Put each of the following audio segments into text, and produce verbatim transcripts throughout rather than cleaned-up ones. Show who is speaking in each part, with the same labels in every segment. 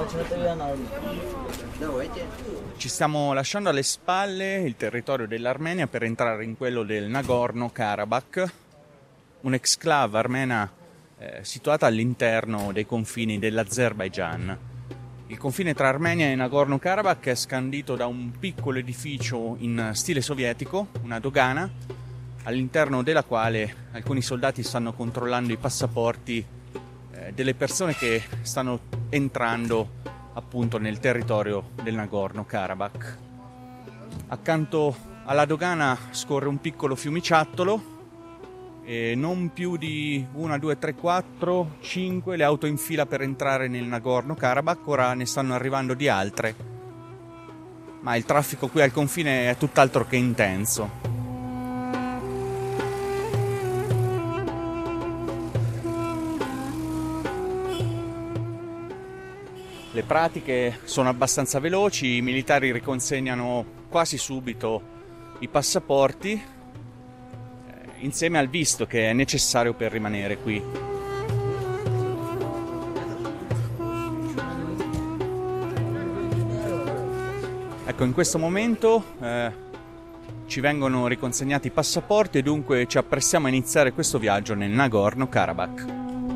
Speaker 1: Ci stiamo lasciando alle spalle il territorio dell'Armenia per entrare in quello del Nagorno-Karabakh, un'exclave armena eh, situata all'interno dei confini dell'Azerbaigian. Il confine tra Armenia e Nagorno-Karabakh è scandito da un piccolo edificio in stile sovietico, una dogana, all'interno della quale alcuni soldati stanno controllando i passaporti eh, delle persone che stanno entrando appunto nel territorio del Nagorno-Karabakh. Accanto alla dogana scorre un piccolo fiumiciattolo e non più di una, due, tre, quattro, cinque le auto in fila per entrare nel Nagorno-Karabakh. Ora ne stanno arrivando di altre, ma il traffico qui al confine è tutt'altro che intenso. Le pratiche sono abbastanza veloci, i militari riconsegnano quasi subito i passaporti, eh, insieme al visto che è necessario per rimanere qui. Ecco, in questo momento eh, ci vengono riconsegnati i passaporti e dunque ci apprestiamo a iniziare questo viaggio nel Nagorno-Karabakh.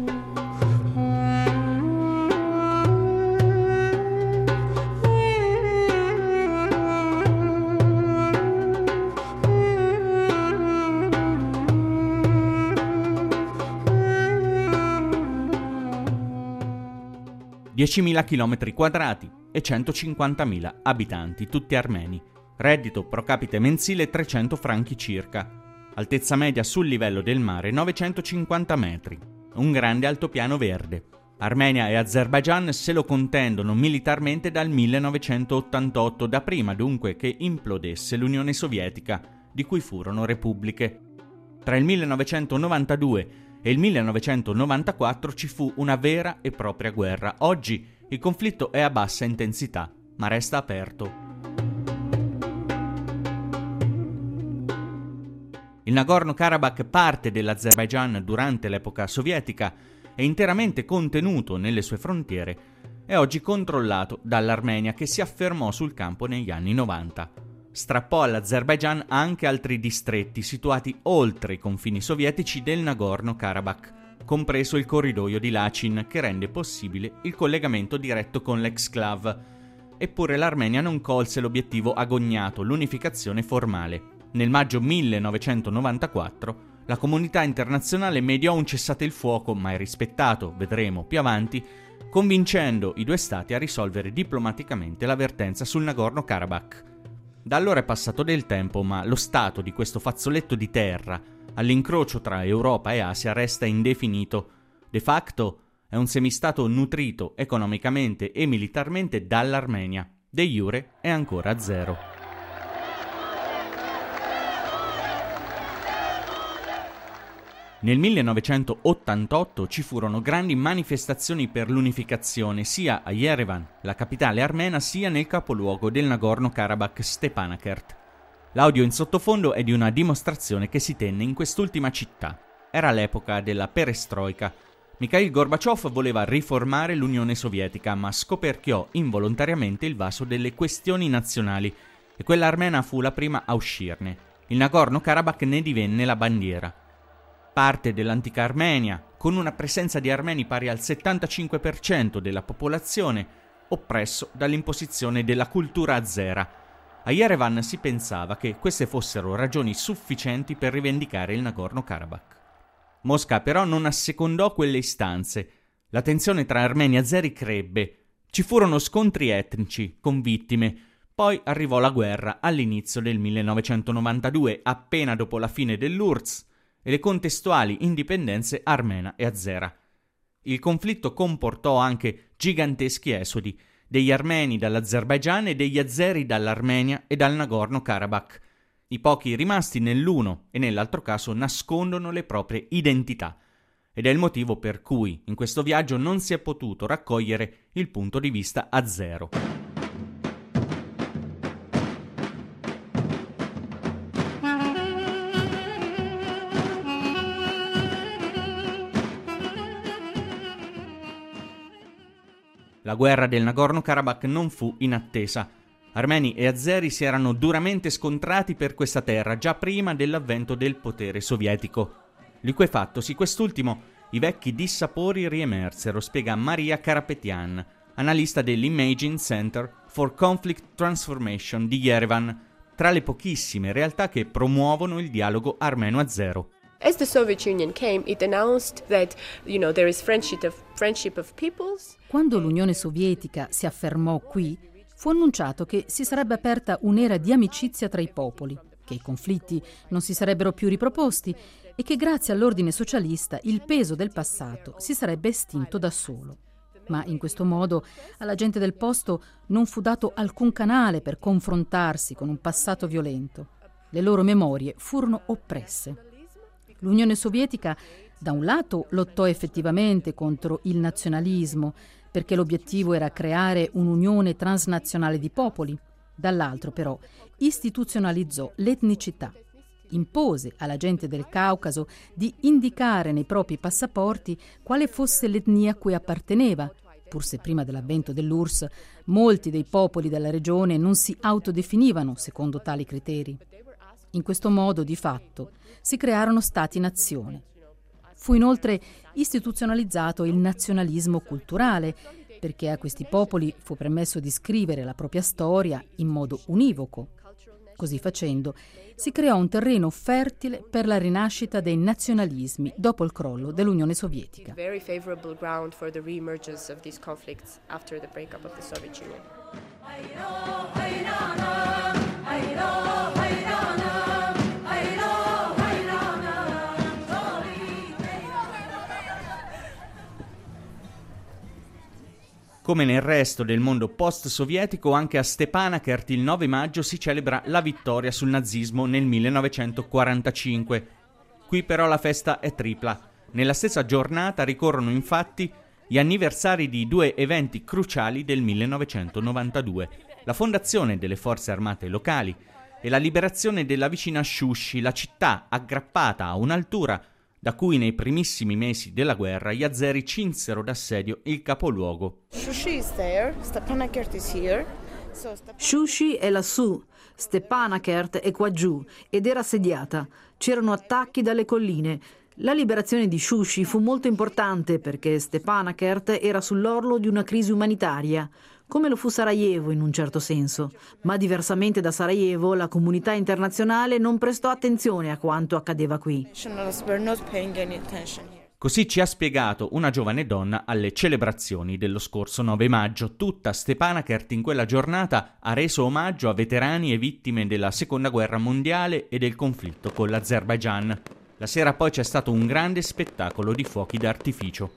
Speaker 1: diecimila chilometri quadrati e centocinquantamila abitanti, tutti armeni. Reddito pro capite mensile trecento franchi circa. Altezza media sul livello del mare novecentocinquanta metri. Un grande altopiano verde. Armenia e Azerbaigian se lo contendono militarmente dal millenovecentottantotto, da prima dunque che implodesse l'Unione Sovietica, di cui furono repubbliche. Tra il millenovecentonovantadue e il millenovecentonovantaquattro ci fu una vera e propria guerra. Oggi il conflitto è a bassa intensità, ma resta aperto. Il Nagorno-Karabakh, parte dell'Azerbaigian durante l'epoca sovietica e interamente contenuto nelle sue frontiere, è oggi controllato dall'Armenia, che si affermò sul campo negli anni novanta. Strappò all'Azerbaigian anche altri distretti situati oltre i confini sovietici del Nagorno-Karabakh, compreso il corridoio di Lachin, che rende possibile il collegamento diretto con l'exclave. Eppure l'Armenia non colse l'obiettivo agognato, l'unificazione formale. Nel maggio millenovecentonovantaquattro la comunità internazionale mediò un cessate il fuoco mai rispettato, vedremo più avanti, convincendo i due stati a risolvere diplomaticamente la vertenza sul Nagorno-Karabakh. Da allora è passato del tempo, ma lo stato di questo fazzoletto di terra, all'incrocio tra Europa e Asia, resta indefinito. De facto è un semistato nutrito economicamente e militarmente dall'Armenia. De iure è ancora a zero. Nel millenovecentottantotto ci furono grandi manifestazioni per l'unificazione sia a Yerevan, la capitale armena, sia nel capoluogo del Nagorno-Karabakh, Stepanakert. L'audio in sottofondo è di una dimostrazione che si tenne in quest'ultima città. Era l'epoca della perestroika. Mikhail Gorbaciov voleva riformare l'Unione Sovietica, ma scoperchiò involontariamente il vaso delle questioni nazionali e quella armena fu la prima a uscirne. Il Nagorno-Karabakh ne divenne la bandiera. Parte dell'antica Armenia, con una presenza di armeni pari al settantacinque per cento della popolazione, oppresso dall'imposizione della cultura azera. A Yerevan si pensava che queste fossero ragioni sufficienti per rivendicare il Nagorno-Karabakh. Mosca però non assecondò quelle istanze. La tensione tra armeni e azeri crebbe. Ci furono scontri etnici, con vittime. Poi arrivò la guerra all'inizio del millenovecentonovantadue, appena dopo la fine dell'U R S S, e le contestuali indipendenze armena e azera. Il conflitto comportò anche giganteschi esodi, degli armeni dall'Azerbaigian e degli azeri dall'Armenia e dal Nagorno-Karabakh. I pochi rimasti nell'uno e nell'altro caso nascondono le proprie identità, ed è il motivo per cui in questo viaggio non si è potuto raccogliere il punto di vista azero. La La guerra del Nagorno-Karabakh non fu inattesa. Armeni e azeri si erano duramente scontrati per questa terra già prima dell'avvento del potere sovietico. Liquefattosi quest'ultimo, i vecchi dissapori riemersero, spiega Maria Karapetyan, analista dell'Imaging Center for Conflict Transformation di Yerevan, tra le pochissime realtà che promuovono il dialogo armeno-azero.
Speaker 2: As the Soviet Union came, it announced that, you know, there is friendship of, friendship of peoples.
Speaker 3: Quando l'Unione Sovietica si affermò qui, fu annunciato che si sarebbe aperta un'era di amicizia tra i popoli, che i conflitti non si sarebbero più riproposti e che grazie all'ordine socialista il peso del passato si sarebbe estinto da solo. Ma in questo modo alla gente del posto non fu dato alcun canale per confrontarsi con un passato violento. Le loro memorie furono oppresse. L'Unione Sovietica da un lato lottò effettivamente contro il nazionalismo, perché l'obiettivo era creare un'unione transnazionale di popoli, dall'altro però istituzionalizzò l'etnicità, impose alla gente del Caucaso di indicare nei propri passaporti quale fosse l'etnia a cui apparteneva, pur se prima dell'avvento dell'U R S S molti dei popoli della regione non si autodefinivano secondo tali criteri. In questo modo, di fatto, si crearono stati-nazione. Fu inoltre istituzionalizzato il nazionalismo culturale, perché a questi popoli fu permesso di scrivere la propria storia in modo univoco. Così facendo, si creò un terreno fertile per la rinascita dei nazionalismi dopo il crollo dell'Unione Sovietica.
Speaker 2: Very favorable ground for the reemergence of these conflicts after the breakup of the Soviet Union.
Speaker 1: Come nel resto del mondo post-sovietico, anche a Stepanakert il nove maggio si celebra la vittoria sul nazismo nel millenovecentoquarantacinque. Qui però la festa è tripla. Nella stessa giornata ricorrono infatti gli anniversari di due eventi cruciali del millenovecentonovantadue: la fondazione delle forze armate locali e la liberazione della vicina Shushi, la città aggrappata a un'altura da cui nei primissimi mesi della guerra gli azeri cinsero d'assedio il capoluogo.
Speaker 4: Shushi is there, Stepanakert is here. So Step-
Speaker 5: Shushi è lassù, Stepanakert è qua giù ed era assediata. C'erano attacchi dalle colline. La liberazione di Shushi fu molto importante perché Stepanakert era sull'orlo di una crisi umanitaria, come lo fu Sarajevo in un certo senso, ma diversamente da Sarajevo la comunità internazionale non prestò attenzione a quanto accadeva qui.
Speaker 1: Così ci ha spiegato una giovane donna alle celebrazioni dello scorso nove maggio. Tutta Stepanakert in quella giornata ha reso omaggio a veterani e vittime della Seconda Guerra Mondiale e del conflitto con l'Azerbaigian. La sera poi c'è stato un grande spettacolo di fuochi d'artificio.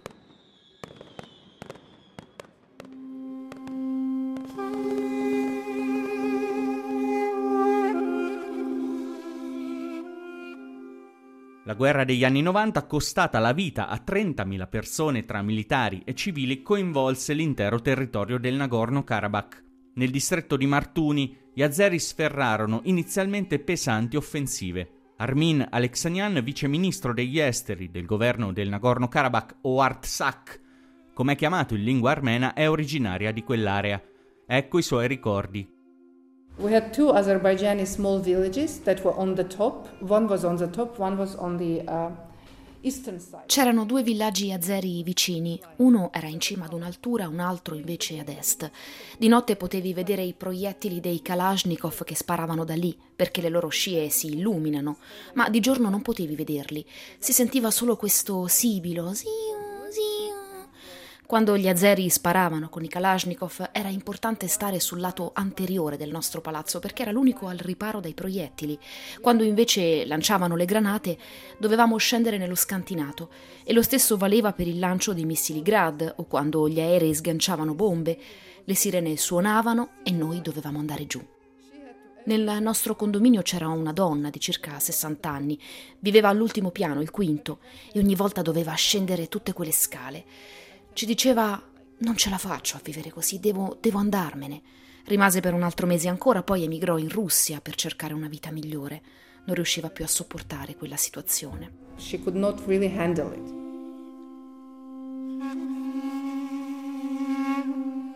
Speaker 1: La guerra degli anni novanta, costata la vita a trentamila persone tra militari e civili, coinvolse l'intero territorio del Nagorno-Karabakh. Nel distretto di Martuni, gli azeri sferrarono inizialmente pesanti offensive. Armin Alexanian, viceministro degli esteri del governo del Nagorno-Karabakh, o Artsakh, come è chiamato in lingua armena, è originaria di quell'area. Ecco i suoi ricordi.
Speaker 6: We had two Azerbaijani small villages that were on the top. One was on the top, one was on the uh, eastern side.
Speaker 7: C'erano due villaggi azeri vicini. Uno era in cima ad un'altura, un altro invece ad est. Di notte potevi vedere i proiettili dei Kalashnikov che sparavano da lì, perché le loro scie si illuminano, ma di giorno non potevi vederli. Si sentiva solo questo sibilo, ziu, ziu. Quando gli azeri sparavano con i Kalashnikov era importante stare sul lato anteriore del nostro palazzo perché era l'unico al riparo dai proiettili. Quando invece lanciavano le granate dovevamo scendere nello scantinato e lo stesso valeva per il lancio di missili Grad o quando gli aerei sganciavano bombe. Le sirene suonavano e noi dovevamo andare giù. Nel nostro condominio c'era una donna di circa sessanta anni, viveva all'ultimo piano, il quinto, e ogni volta doveva scendere tutte quelle scale. Ci diceva: non ce la faccio a vivere così, devo, devo andarmene. Rimase per un altro mese ancora, poi emigrò in Russia per cercare una vita migliore. Non riusciva più a sopportare quella situazione.
Speaker 6: She could not really handle it.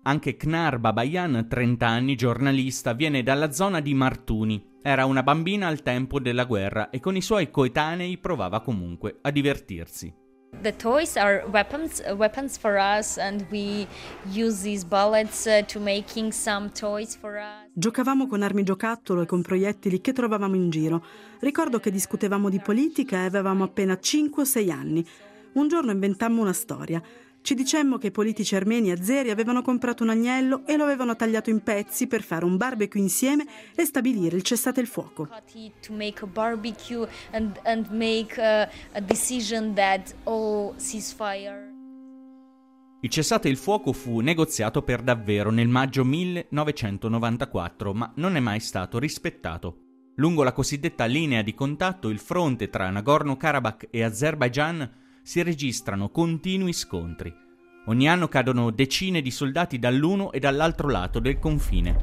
Speaker 1: Anche Knar Babayan, trenta anni, giornalista, viene dalla zona di Martuni. Era una bambina al tempo della guerra e con i suoi coetanei provava comunque a divertirsi.
Speaker 8: The toys are weapons, uh, weapons for us, and we use these bullets uh, to making some toys for us.
Speaker 9: Giocavamo con armi giocattolo e con proiettili che trovavamo in giro. Ricordo che discutevamo di politica e avevamo appena cinque o sei anni. Un giorno inventammo una storia. Ci dicemmo che i politici armeni e azeri avevano comprato un agnello e lo avevano tagliato in pezzi per fare un barbecue insieme e stabilire il cessate il fuoco.
Speaker 8: To make a barbecue and and make a, a decision that all ceasefire.
Speaker 1: Il cessate il fuoco fu negoziato per davvero nel maggio millenovecentonovantaquattro, ma non è mai stato rispettato. Lungo la cosiddetta linea di contatto, il fronte tra Nagorno-Karabakh e Azerbaigian, si registrano continui scontri. Ogni anno cadono decine di soldati dall'uno e dall'altro lato del confine.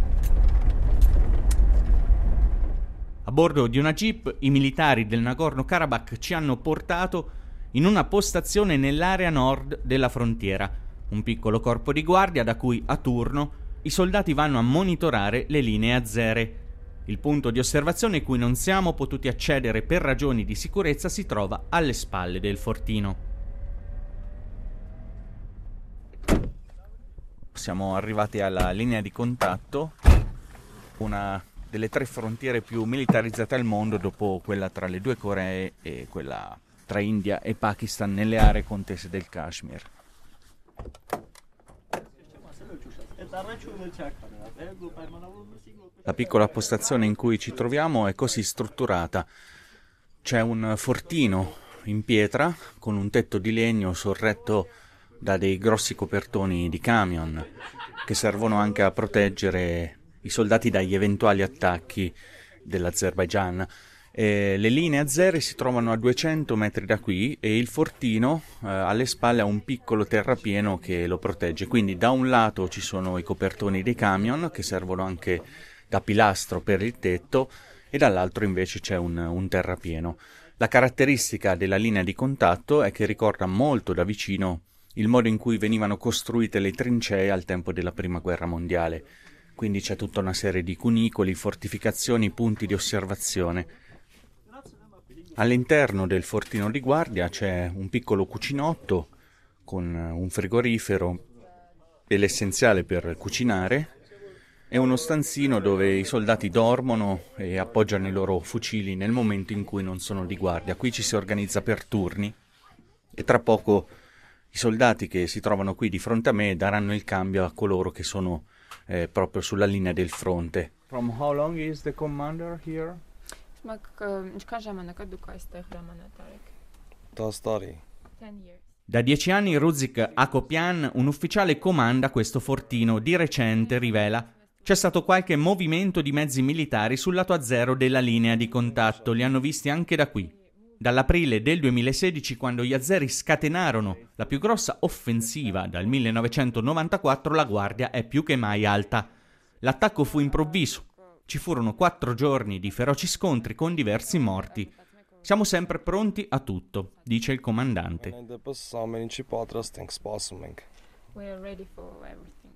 Speaker 1: A bordo di una jeep, i militari del Nagorno-Karabakh ci hanno portato in una postazione nell'area nord della frontiera, un piccolo corpo di guardia da cui, a turno, i soldati vanno a monitorare le linee azere. Il punto di osservazione cui non siamo potuti accedere per ragioni di sicurezza si trova alle spalle del fortino. Siamo arrivati alla linea di contatto, una delle tre frontiere più militarizzate al mondo dopo quella tra le due Coree e quella tra India e Pakistan nelle aree contese del Kashmir. La piccola postazione in cui ci troviamo è così strutturata. C'è un fortino in pietra con un tetto di legno sorretto da dei grossi copertoni di camion che servono anche a proteggere i soldati dagli eventuali attacchi dell'Azerbaigian. E le linee azere si trovano a duecento metri da qui e il fortino eh, alle spalle ha un piccolo terrapieno che lo protegge. Quindi da un lato ci sono i copertoni dei camion che servono anche da pilastro per il tetto e dall'altro invece c'è un, un terrapieno. La caratteristica della linea di contatto è che ricorda molto da vicino il modo in cui venivano costruite le trincee al tempo della Prima Guerra Mondiale. Quindi c'è tutta una serie di cunicoli, fortificazioni, punti di osservazione. All'interno del fortino di guardia c'è un piccolo cucinotto con un frigorifero e l'essenziale per cucinare e uno stanzino dove i soldati dormono e appoggiano i loro fucili nel momento in cui non sono di guardia. Qui ci si organizza per turni e tra poco i soldati che si trovano qui di fronte a me daranno il cambio a coloro che sono eh, proprio sulla linea del fronte. From how long is the commander here? Da dieci anni Ruzik Akopyan, un ufficiale, comanda questo fortino. Di recente, rivela, c'è stato qualche movimento di mezzi militari sul lato azero della linea di contatto. Li hanno visti anche da qui. Dall'aprile del duemilasedici, quando gli azeri scatenarono la più grossa offensiva dal millenovecentonovantaquattro, la guardia è più che mai alta. L'attacco fu improvviso. Ci furono quattro giorni di feroci scontri con diversi morti. Siamo sempre pronti a tutto, dice il comandante.
Speaker 2: We are ready for everything.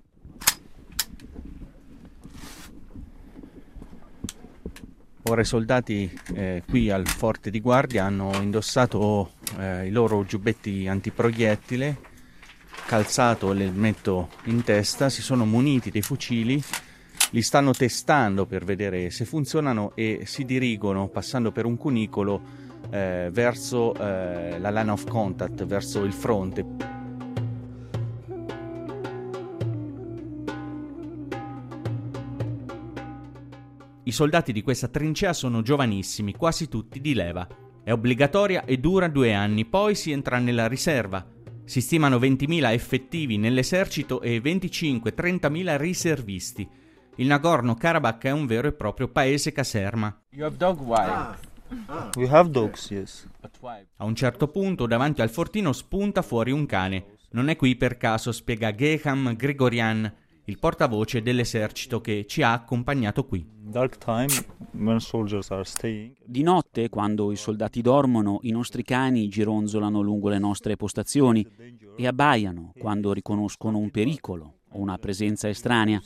Speaker 1: Ora i soldati eh, qui al forte di guardia hanno indossato eh, i loro giubbetti antiproiettile, calzato l'elmetto in testa, si sono muniti dei fucili, li stanno testando per vedere se funzionano e si dirigono, passando per un cunicolo, eh, verso eh, la line of contact, verso il fronte. I soldati di questa trincea sono giovanissimi, quasi tutti di leva. È obbligatoria e dura due anni, poi si entra nella riserva. Si stimano ventimila effettivi nell'esercito e venticinque-trentamila riservisti. Il Nagorno-Karabakh è un vero e proprio paese caserma.
Speaker 10: You have dog wild. Ah. We have dogs, yes.
Speaker 1: A un certo punto, davanti al fortino spunta fuori un cane. Non è qui per caso, spiega Geham Grigorian, il portavoce dell'esercito che ci ha accompagnato qui.
Speaker 10: Dark time, when soldiers are staying.
Speaker 11: Di notte, quando i soldati dormono, i nostri cani gironzolano lungo le nostre postazioni e abbaiano quando riconoscono un pericolo o una presenza estranea.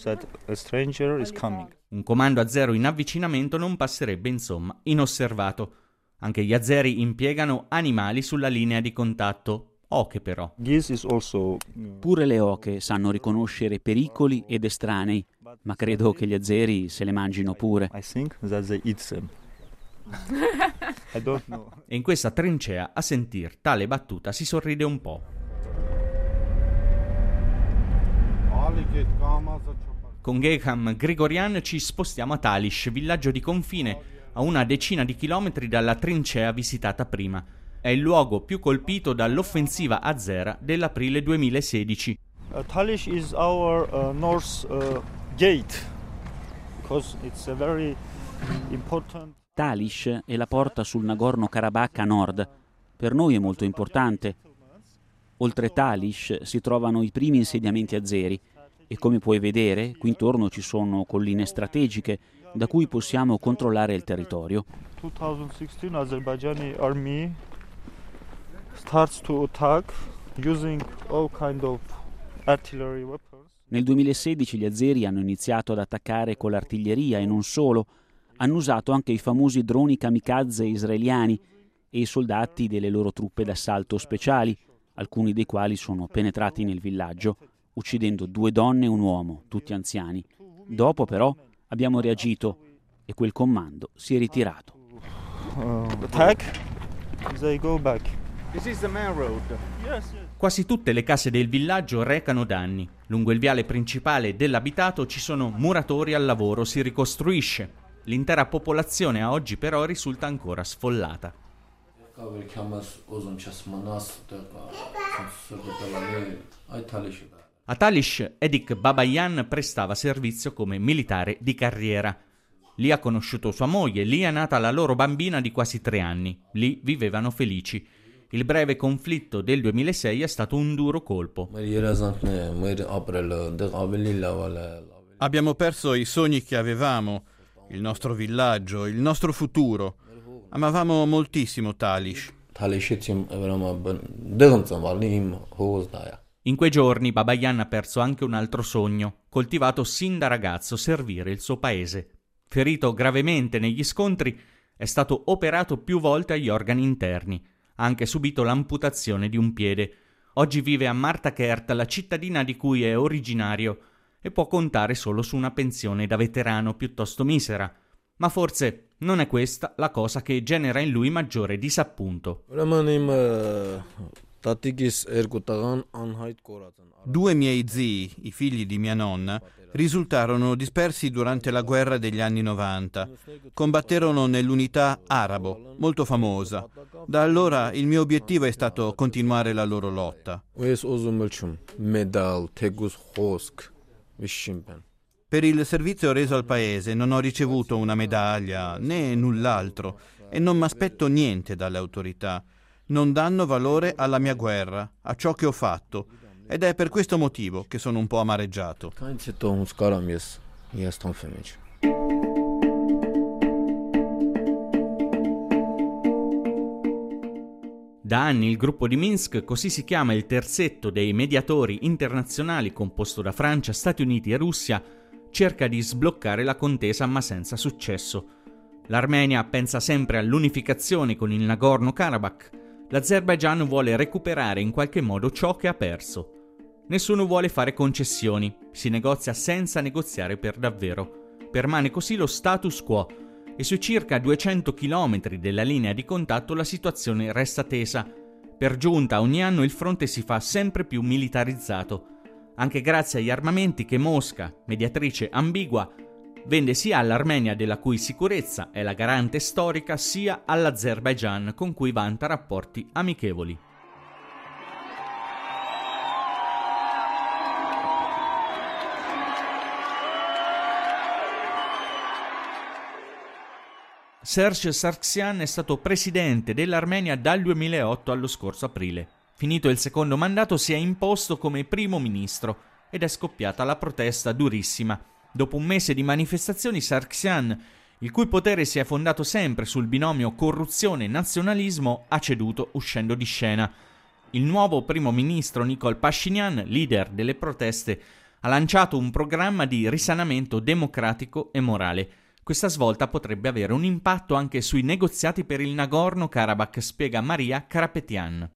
Speaker 1: Un comando azero in avvicinamento non passerebbe insomma inosservato. Anche gli azeri impiegano animali sulla linea di contatto, oche però.
Speaker 11: Pure le oche sanno riconoscere pericoli ed estranei, ma credo che gli azeri se le mangino pure.
Speaker 1: E in questa trincea, a sentir tale battuta, si sorride un po'. Con Geham Grigorian ci spostiamo a Talish, villaggio di confine, a una decina di chilometri dalla trincea visitata prima. È il luogo più colpito dall'offensiva azera dell'aprile duemilasedici.
Speaker 10: Uh, Talish is our uh, north uh, gate because it's a very important.
Speaker 11: Talish è la porta sul Nagorno-Karabakh a nord. Per noi è molto importante. Oltre Talish si trovano i primi insediamenti azeri e come puoi vedere qui intorno ci sono colline strategiche da cui possiamo controllare il territorio.
Speaker 10: twenty sixteen Azerbaijani army starts to attack using all kind of artillery weapons.
Speaker 11: Nel duemilasedici gli azeri hanno iniziato ad attaccare con l'artiglieria e non solo. Hanno usato anche i famosi droni kamikaze israeliani e i soldati delle loro truppe d'assalto speciali, alcuni dei quali sono penetrati nel villaggio, uccidendo due donne e un uomo, tutti anziani. Dopo però abbiamo reagito e quel comando si è ritirato.
Speaker 10: Uh, attack, they go back.
Speaker 1: This is the main road. Yes, yes. Quasi tutte le case del villaggio recano danni. Lungo il viale principale dell'abitato ci sono muratori al lavoro, si ricostruisce. L'intera popolazione a oggi però risulta ancora sfollata. A Talish Edik Babayan prestava servizio come militare di carriera. Lì ha conosciuto sua moglie, lì è nata la loro bambina di quasi tre anni. Lì vivevano felici. Il breve conflitto del duemilasei è stato un duro colpo.
Speaker 12: Abbiamo perso i sogni che avevamo, il nostro villaggio, il nostro futuro. Amavamo moltissimo Talish.
Speaker 1: In quei giorni Babayan ha perso anche un altro sogno, coltivato sin da ragazzo, servire il suo paese. Ferito gravemente negli scontri, è stato operato più volte agli organi interni. Ha anche subito l'amputazione di un piede. Oggi vive a Martakert, la cittadina di cui è originario, e può contare solo su una pensione da veterano piuttosto misera. Ma forse non è questa la cosa che genera in lui maggiore disappunto.
Speaker 12: Due miei zii, i figli di mia nonna, risultarono dispersi durante la guerra degli anni novanta. Combatterono nell'unità arabo, molto famosa. Da allora il mio obiettivo è stato continuare la loro lotta. Per il servizio reso al paese non ho ricevuto una medaglia né null'altro e non mi aspetto niente dalle autorità. Non danno valore alla mia guerra, a ciò che ho fatto, ed è per questo motivo che sono un po' amareggiato.
Speaker 1: Da anni il gruppo di Minsk, così si chiama il terzetto dei mediatori internazionali composto da Francia, Stati Uniti e Russia, cerca di sbloccare la contesa ma senza successo. L'Armenia pensa sempre all'unificazione con il Nagorno-Karabakh. L'Azerbaigian vuole recuperare in qualche modo ciò che ha perso. Nessuno vuole fare concessioni, si negozia senza negoziare per davvero. Permane così lo status quo e sui circa duecento chilometri della linea di contatto la situazione resta tesa. Per giunta ogni anno il fronte si fa sempre più militarizzato, anche grazie agli armamenti che Mosca, mediatrice ambigua, vende sia all'Armenia della cui sicurezza è la garante storica, sia all'Azerbaigian con cui vanta rapporti amichevoli. Serge Sargsyan è stato presidente dell'Armenia dal duemilaotto allo scorso aprile. Finito il secondo mandato si è imposto come primo ministro ed è scoppiata la protesta durissima. Dopo un mese di manifestazioni, Sargsyan, il cui potere si è fondato sempre sul binomio corruzione-nazionalismo, ha ceduto uscendo di scena. Il nuovo primo ministro Nikol Pashinyan, leader delle proteste, ha lanciato un programma di risanamento democratico e morale. Questa svolta potrebbe avere un impatto anche sui negoziati per il Nagorno-Karabakh, spiega Maria Karapetyan.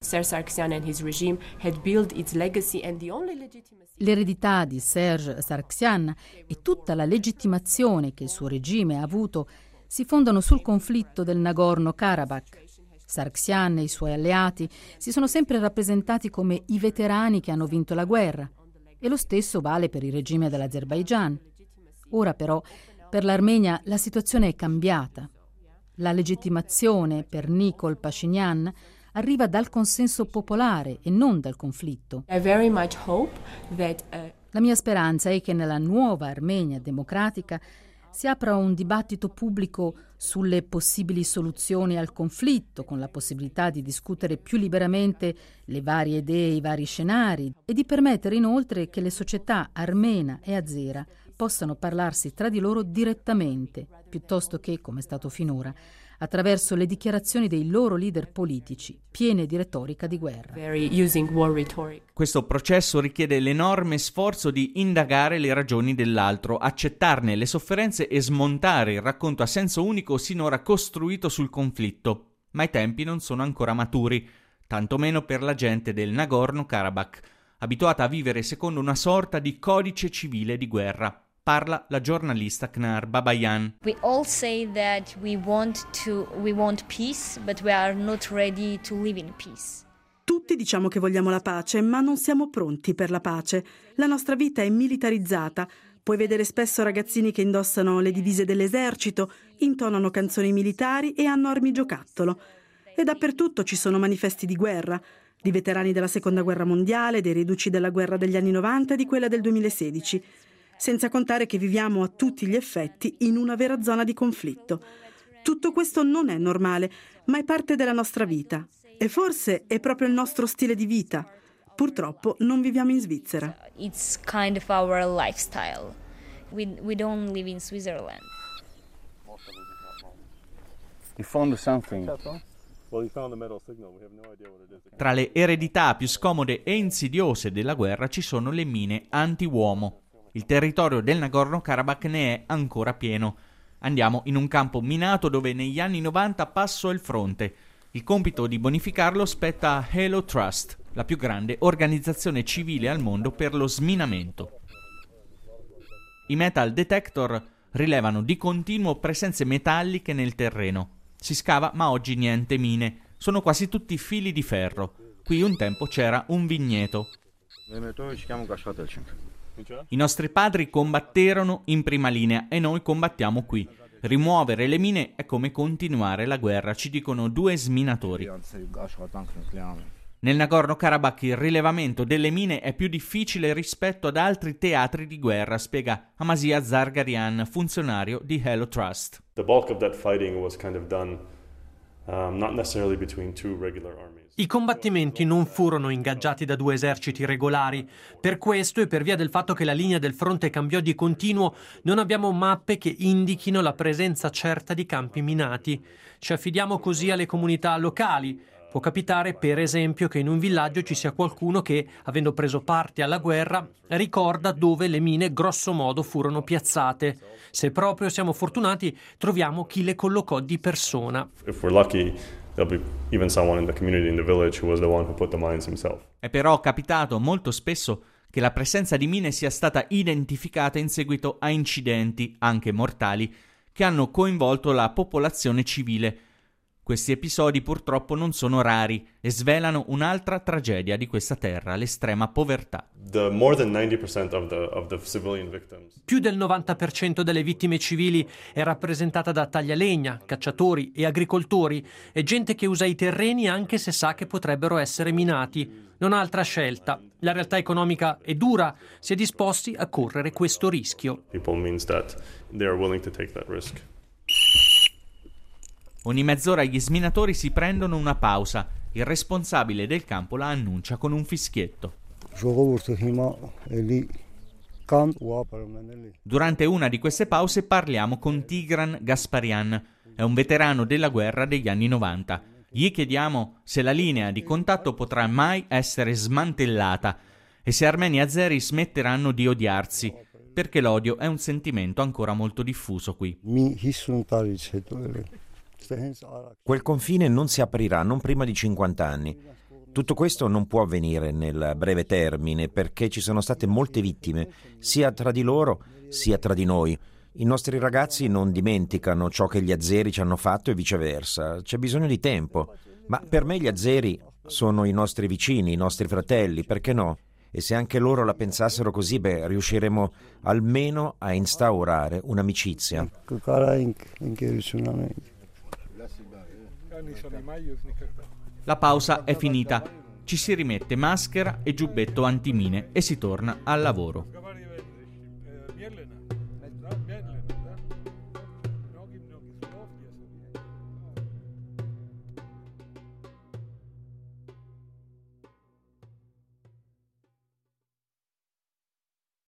Speaker 3: L'eredità di Serge Sargsyan e tutta la legittimazione che il suo regime ha avuto si fondano sul conflitto del Nagorno-Karabakh. Sargsyan e i suoi alleati si sono sempre rappresentati come i veterani che hanno vinto la guerra, e lo stesso vale per il regime dell'Azerbaigian. Ora però per l'Armenia la situazione è cambiata. La legittimazione per Nikol Pashinyan arriva dal consenso popolare e non dal conflitto.
Speaker 2: I very much hope that, uh...
Speaker 3: La mia speranza è che nella nuova Armenia democratica si apra un dibattito pubblico sulle possibili soluzioni al conflitto, con la possibilità di discutere più liberamente le varie idee e i vari scenari, e di permettere inoltre che le società armena e azera possano parlarsi tra di loro direttamente, piuttosto che, come è stato finora, attraverso le dichiarazioni dei loro leader politici, piene di retorica di guerra.
Speaker 1: Questo processo richiede l'enorme sforzo di indagare le ragioni dell'altro, accettarne le sofferenze e smontare il racconto a senso unico sinora costruito sul conflitto. Ma i tempi non sono ancora maturi, tantomeno per la gente del Nagorno-Karabakh, abituata a vivere secondo una sorta di codice civile di guerra. Parla la giornalista Knar Babayan.
Speaker 8: We all say that we want to we want peace, but we are not ready to live in peace.
Speaker 9: Tutti diciamo che vogliamo la pace, ma non siamo pronti per la pace. La nostra vita è militarizzata. Puoi vedere spesso ragazzini che indossano le divise dell'esercito, intonano canzoni militari e hanno armi giocattolo. E dappertutto ci sono manifesti di guerra, di veterani della Seconda Guerra Mondiale, dei reduci della guerra degli anni novanta e di quella del duemilasedici. Senza contare che viviamo a tutti gli effetti in una vera zona di conflitto. Tutto questo non è normale, ma è parte della nostra vita. E forse è proprio il nostro stile di vita. Purtroppo non viviamo in Svizzera.
Speaker 8: It's kind of our lifestyle. We we don't live in Switzerland.
Speaker 13: You found something.
Speaker 1: Tra le eredità più scomode e insidiose della guerra ci sono le mine anti-uomo. Il territorio del Nagorno-Karabakh ne è ancora pieno. Andiamo in un campo minato dove negli anni novanta passò il fronte. Il compito di bonificarlo spetta a Halo Trust, la più grande organizzazione civile al mondo per lo sminamento. I metal detector rilevano di continuo presenze metalliche nel terreno. Si scava, ma oggi niente mine. Sono quasi tutti fili di ferro. Qui un tempo c'era un vigneto. I nostri padri combatterono in prima linea e noi combattiamo qui. Rimuovere le mine è come continuare la guerra, ci dicono due sminatori. Nel Nagorno-Karabakh il rilevamento delle mine è più difficile rispetto ad altri teatri di guerra, spiega Amasia Zargarian, funzionario di Halo Trust.
Speaker 14: The bulk of that fighting was kind of done um, not necessarily between two regular armies.
Speaker 15: I combattimenti non furono ingaggiati da due eserciti regolari. Per questo e per via del fatto che la linea del fronte cambiò di continuo, non abbiamo mappe che indichino la presenza certa di campi minati. Ci affidiamo così alle comunità locali. Può capitare, per esempio, che in un villaggio ci sia qualcuno che, avendo preso parte alla guerra, ricorda dove le mine grosso modo furono piazzate. Se proprio siamo fortunati, troviamo chi le collocò di persona.
Speaker 14: If we're lucky, there'll be even someone in the community, in the village, who was the one who put the mines himself.
Speaker 1: È però capitato molto spesso che la presenza di mine sia stata identificata in seguito a incidenti, anche mortali, che hanno coinvolto la popolazione civile. Questi episodi purtroppo non sono rari e svelano un'altra tragedia di questa terra, l'estrema povertà.
Speaker 14: The more than ninety percent of the of the civilian victims.
Speaker 15: Più del novanta per cento delle vittime civili è rappresentata da taglialegna, cacciatori e agricoltori, e gente che usa i terreni anche se sa che potrebbero essere minati. Non ha altra scelta. La realtà economica è dura, si è disposti a correre questo rischio.
Speaker 14: People means that they are willing to take that risk.
Speaker 1: Ogni mezz'ora gli sminatori si prendono una pausa. Il responsabile del campo la annuncia con un fischietto. Durante una di queste pause parliamo con Tigran Gasparian. È un veterano della guerra degli anni novanta. Gli chiediamo se la linea di contatto potrà mai essere smantellata. e se armeni e azeri smetteranno di odiarsi, perché l'odio è un sentimento ancora molto diffuso qui.
Speaker 16: Quel confine non si aprirà non prima di cinquanta anni. Tutto questo non può avvenire nel breve termine perché ci sono state molte vittime, sia tra di loro sia tra di noi. I nostri ragazzi non dimenticano ciò che gli azeri ci hanno fatto e viceversa. C'è bisogno di tempo. Ma per me gli azeri sono i nostri vicini, i nostri fratelli, perché no? E se anche loro la pensassero così, beh, riusciremo almeno a instaurare un'amicizia.
Speaker 1: La pausa è finita. Ci si rimette maschera e giubbetto antimine e si torna al lavoro.